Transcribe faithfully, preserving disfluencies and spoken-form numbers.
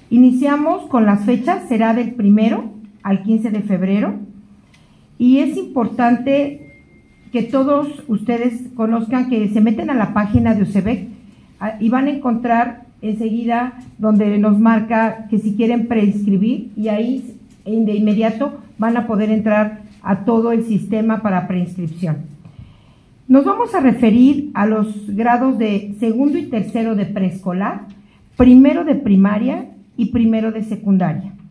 Iniciamos con las fechas, será del primero al quince de febrero, y es importante que todos ustedes conozcan que se meten a la página de UCEBEC y van a encontrar enseguida donde nos marca que si quieren preinscribir, y ahí de inmediato van a poder entrar a todo el sistema para preinscripción. Nos vamos a referir a los grados de segundo y tercero de preescolar, primero de primaria y primero de secundaria.